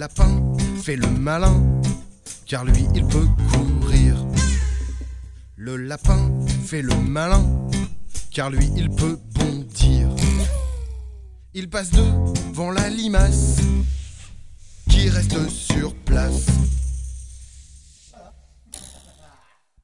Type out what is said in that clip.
lapin fait le malin, car lui il peut courir. Le lapin fait le malin, car lui il peut bondir. Il passe devant la limace, qui reste sur place.